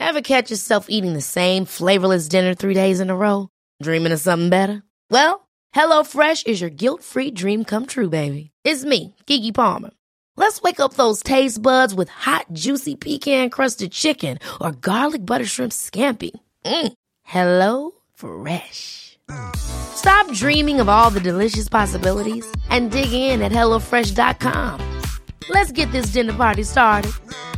Ever catch yourself eating the same flavorless dinner 3 days in a row? Dreaming of something better? Well, HelloFresh is your guilt-free dream come true, baby. It's me, Keke Palmer. Let's wake up those taste buds with hot, juicy pecan-crusted chicken or garlic butter shrimp scampi. Hello Fresh. Stop dreaming of all the delicious possibilities and dig in at HelloFresh.com. Let's get this dinner party started.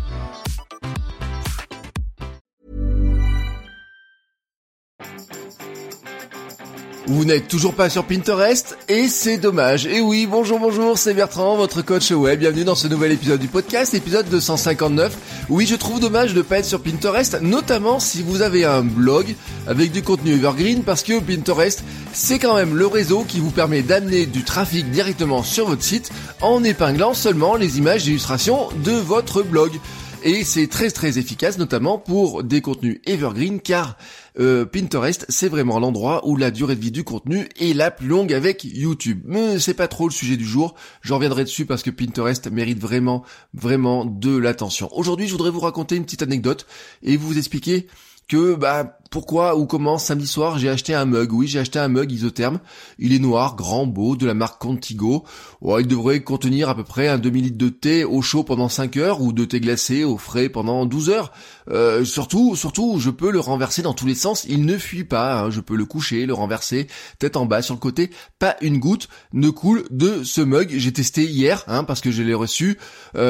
Vous n'êtes toujours pas sur Pinterest et c'est dommage. Et oui, bonjour, c'est Bertrand, votre coach web. Bienvenue dans ce nouvel épisode du podcast, épisode 259. Oui, je trouve dommage de pas être sur Pinterest, notamment si vous avez un blog avec du contenu evergreen, parce que Pinterest, c'est quand même le réseau qui vous permet d'amener du trafic directement sur votre site en épinglant seulement les images d'illustration de votre blog. Et c'est très très efficace, notamment pour des contenus evergreen, car Pinterest, c'est vraiment l'endroit où la durée de vie du contenu est la plus longue avec YouTube. Mais c'est pas trop le sujet du jour, j'en reviendrai dessus parce que Pinterest mérite vraiment de l'attention. Aujourd'hui, je voudrais vous raconter une petite anecdote et vous expliquer que pourquoi ou comment samedi soir j'ai acheté un mug. Oui, j'ai acheté un mug isotherme. Il est noir, grand, beau, de la marque Contigo. Ouais, il devrait contenir à peu près un demi-litre de thé au chaud pendant 5 heures ou de thé glacé au frais pendant 12 heures. Surtout, je peux le renverser dans tous les sens. Il ne fuit pas, hein. Je peux le coucher, le renverser, tête en bas, sur le côté. Pas une goutte ne coule de ce mug. J'ai testé hier, parce que je l'ai reçu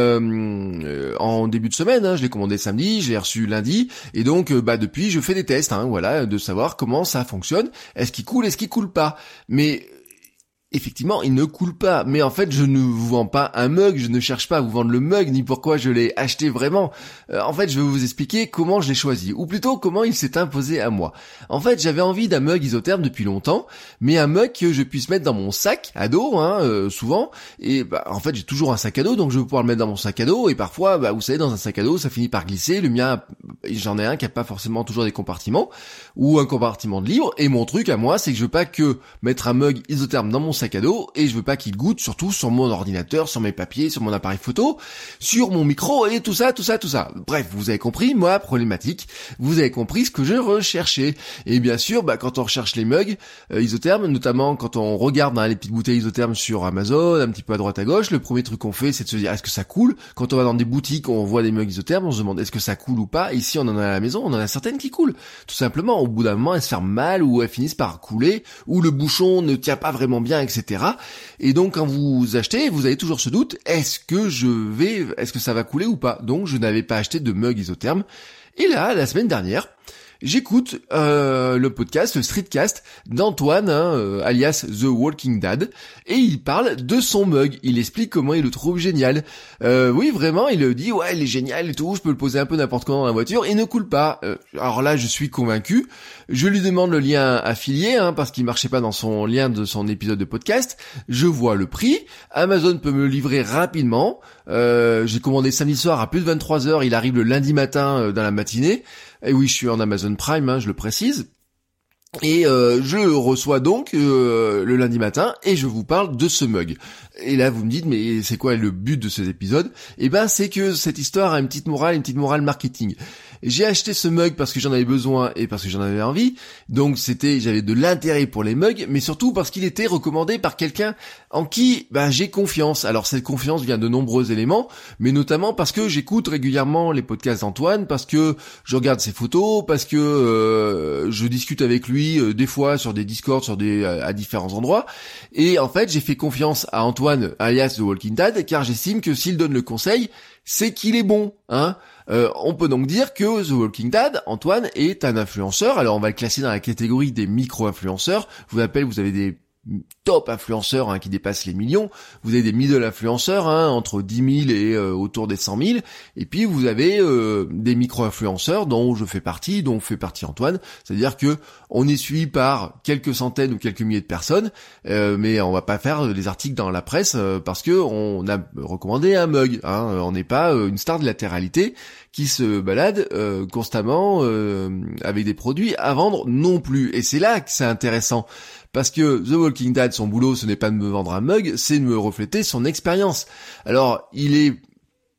en début de semaine. Je l'ai commandé samedi, je l'ai reçu lundi. Et donc, depuis, je fais des tests. De savoir comment ça fonctionne, est-ce qu'il coule pas, mais effectivement, il ne coule pas, mais en fait, je ne vous vends pas un mug, je ne cherche pas à vous vendre le mug, ni pourquoi je l'ai acheté vraiment. En fait, je vais vous expliquer comment je l'ai choisi, ou plutôt comment il s'est imposé à moi. En fait, j'avais envie d'un mug isotherme depuis longtemps, mais un mug que je puisse mettre dans mon sac à dos, souvent, et en fait, j'ai toujours un sac à dos, donc je vais pouvoir le mettre dans mon sac à dos, et parfois, vous savez, dans un sac à dos, ça finit par glisser. Le mien, j'en ai un qui a pas forcément toujours des compartiments, ou un compartiment de livres, et mon truc à moi, c'est que je veux pas que mettre un mug isotherme dans mon sac à dos, et je veux pas qu'il goûte surtout sur mon ordinateur, sur mes papiers, sur mon appareil photo, sur mon micro et tout ça. Bref, vous avez compris ma problématique, vous avez compris ce que je recherchais. Et bien sûr, quand on recherche les mugs isothermes, notamment quand on regarde les petites bouteilles isothermes sur Amazon, un petit peu à droite à gauche, le premier truc qu'on fait, c'est de se dire est-ce que ça coule. Quand on va dans des boutiques, on voit des mugs isothermes, on se demande est-ce que ça coule ou pas. Ici, on en a à la maison, on en a certaines qui coulent. Tout simplement, au bout d'un moment, elles se ferment mal, ou elles finissent par couler, ou le bouchon ne tient pas vraiment bien, etc. Et donc quand vous achetez, vous avez toujours ce doute, est-ce que ça va couler ou pas? Donc je n'avais pas acheté de mug isotherme. Et là, la semaine dernière, j'écoute le podcast, le streetcast d'Antoine, alias The Walking Dad, et il parle de son mug. Il explique comment il le trouve génial. Oui, vraiment, il dit ouais, il est génial et tout, je peux le poser un peu n'importe quand dans la voiture, et il ne coule pas. Alors là, je suis convaincu. Je lui demande le lien affilié, parce qu'il marchait pas dans son lien de son épisode de podcast. Je vois le prix. Amazon peut me le livrer rapidement. J'ai commandé samedi soir à plus de 23 heures. Il arrive le lundi matin dans la matinée. Et oui, je suis en Amazon Prime, je le précise. Et je reçois donc le lundi matin et je vous parle de ce mug. Et là vous me dites mais c'est quoi le but de cet épisode? C'est que cette histoire a une petite morale marketing. J'ai acheté ce mug parce que j'en avais besoin et parce que j'en avais envie. Donc j'avais de l'intérêt pour les mugs, mais surtout parce qu'il était recommandé par quelqu'un en qui j'ai confiance. Alors cette confiance vient de nombreux éléments, mais notamment parce que j'écoute régulièrement les podcasts d'Antoine, parce que je regarde ses photos, parce que je discute avec lui des fois sur des Discord, à différents endroits. Et en fait, j'ai fait confiance à Antoine, alias The Walking Dad, car j'estime que s'il donne le conseil, c'est qu'il est bon, on peut donc dire que The Walking Dad, Antoine, est un influenceur. Alors on va le classer dans la catégorie des micro-influenceurs. Vous avez des top influenceurs qui dépassent les millions, vous avez des middle influenceurs entre 10 000 et autour des 100 000, et puis vous avez des micro-influenceurs dont fait partie Antoine, c'est-à-dire que on est suivi par quelques centaines ou quelques milliers de personnes, mais on va pas faire des articles dans la presse parce que on a recommandé un mug, on n'est pas une star de latéralité qui se balade constamment avec des produits à vendre non plus, et c'est là que c'est intéressant. Parce que The Walking Dead, son boulot, ce n'est pas de me vendre un mug, c'est de me refléter son expérience. Alors, il est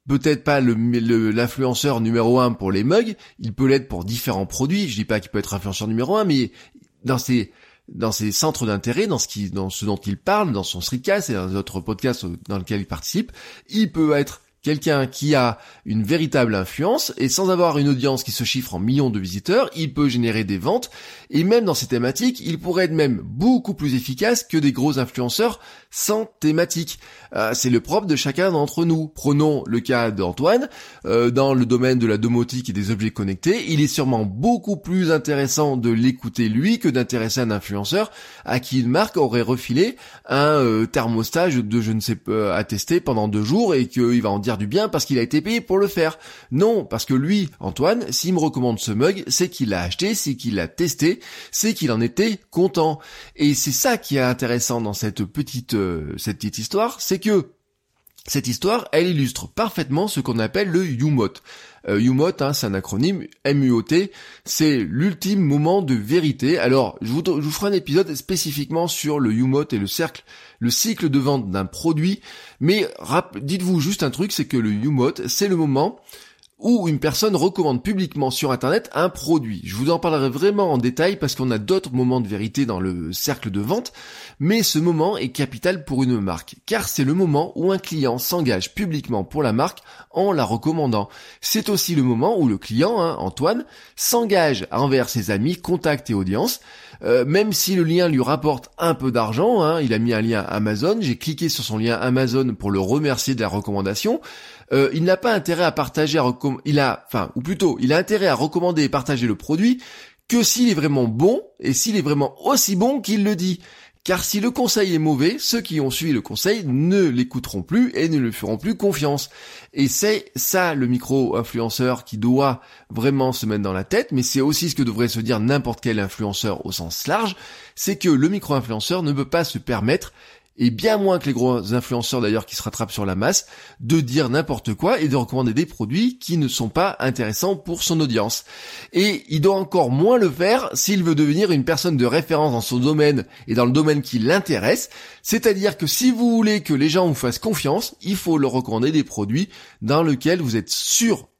peut-être pas l'influenceur numéro 1 pour les mugs, il peut l'être pour différents produits. Je dis pas qu'il peut être influenceur numéro 1, mais dans ses centres d'intérêt, dans ce dont il parle, dans son streetcast et dans d'autres podcasts dans lesquels il participe, il peut être quelqu'un qui a une véritable influence et sans avoir une audience qui se chiffre en millions de visiteurs, il peut générer des ventes et même dans ces thématiques, il pourrait être même beaucoup plus efficace que des gros influenceurs sans thématique. C'est le propre de chacun d'entre nous. Prenons le cas d'Antoine, dans le domaine de la domotique et des objets connectés, il est sûrement beaucoup plus intéressant de l'écouter lui que d'intéresser un influenceur à qui une marque aurait refilé un thermostat de je ne sais pas à tester pendant 2 jours et qu'il va en dire du bien parce qu'il a été payé pour le faire. Non, parce que lui, Antoine, s'il me recommande ce mug, c'est qu'il l'a acheté, c'est qu'il l'a testé, c'est qu'il en était content. Et c'est ça qui est intéressant dans cette petite histoire, c'est que cette histoire, elle illustre parfaitement ce qu'on appelle le YouMot. YouMot, c'est un acronyme, MUOT, c'est l'ultime moment de vérité. Alors, je vous ferai un épisode spécifiquement sur le YouMot et le cycle de vente d'un produit, mais dites-vous juste un truc, c'est que le YouMot, c'est le moment où une personne recommande publiquement sur Internet un produit. Je vous en parlerai vraiment en détail parce qu'on a d'autres moments de vérité dans le cercle de vente, mais ce moment est capital pour une marque, car c'est le moment où un client s'engage publiquement pour la marque en la recommandant. C'est aussi le moment où le client, Antoine, s'engage envers ses amis, contacts et audiences, même si le lien lui rapporte un peu d'argent, il a mis un lien Amazon, j'ai cliqué sur son lien Amazon pour le remercier de la recommandation. Il n'a pas intérêt à partager, il a intérêt à recommander et partager le produit que s'il est vraiment bon et s'il est vraiment aussi bon qu'il le dit. Car si le conseil est mauvais, ceux qui ont suivi le conseil ne l'écouteront plus et ne lui feront plus confiance. Et c'est ça le micro-influenceur qui doit vraiment se mettre dans la tête, mais c'est aussi ce que devrait se dire n'importe quel influenceur au sens large, c'est que le micro-influenceur ne peut pas se permettre, et bien moins que les gros influenceurs d'ailleurs qui se rattrapent sur la masse, de dire n'importe quoi et de recommander des produits qui ne sont pas intéressants pour son audience. Et il doit encore moins le faire s'il veut devenir une personne de référence dans son domaine et dans le domaine qui l'intéresse, c'est-à-dire que si vous voulez que les gens vous fassent confiance, il faut leur recommander des produits pour lesquels vous êtes sûr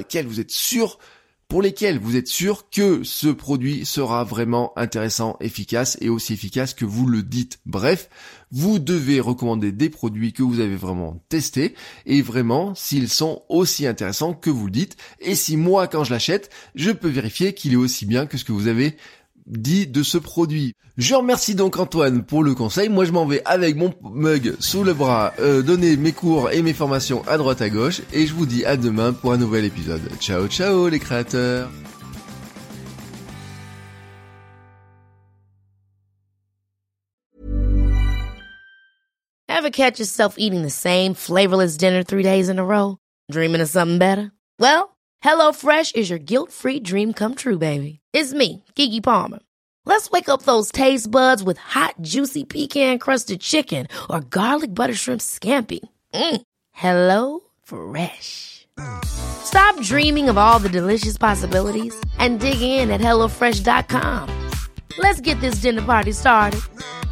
que ce produit sera vraiment intéressant, efficace et aussi efficace que vous le dites. Bref, vous devez recommander des produits que vous avez vraiment testés et vraiment s'ils sont aussi intéressants que vous le dites. Et si moi, quand je l'achète, je peux vérifier qu'il est aussi bien que ce que vous avez dit de ce produit. Je remercie donc Antoine pour le conseil. Moi je m'en vais avec mon mug sous le bras, donner mes cours et mes formations à droite à gauche et je vous dis à demain pour un nouvel épisode. Ciao ciao les créateurs. Ever catch yourself eating the same flavorless dinner 3 days in a row? Dreaming of something better? Well, HelloFresh is your guilt-free dream come true, baby. It's me, Keke Palmer. Let's wake up those taste buds with hot, juicy pecan-crusted chicken or garlic butter shrimp scampi. Hello Fresh. Stop dreaming of all the delicious possibilities and dig in at HelloFresh.com. Let's get this dinner party started.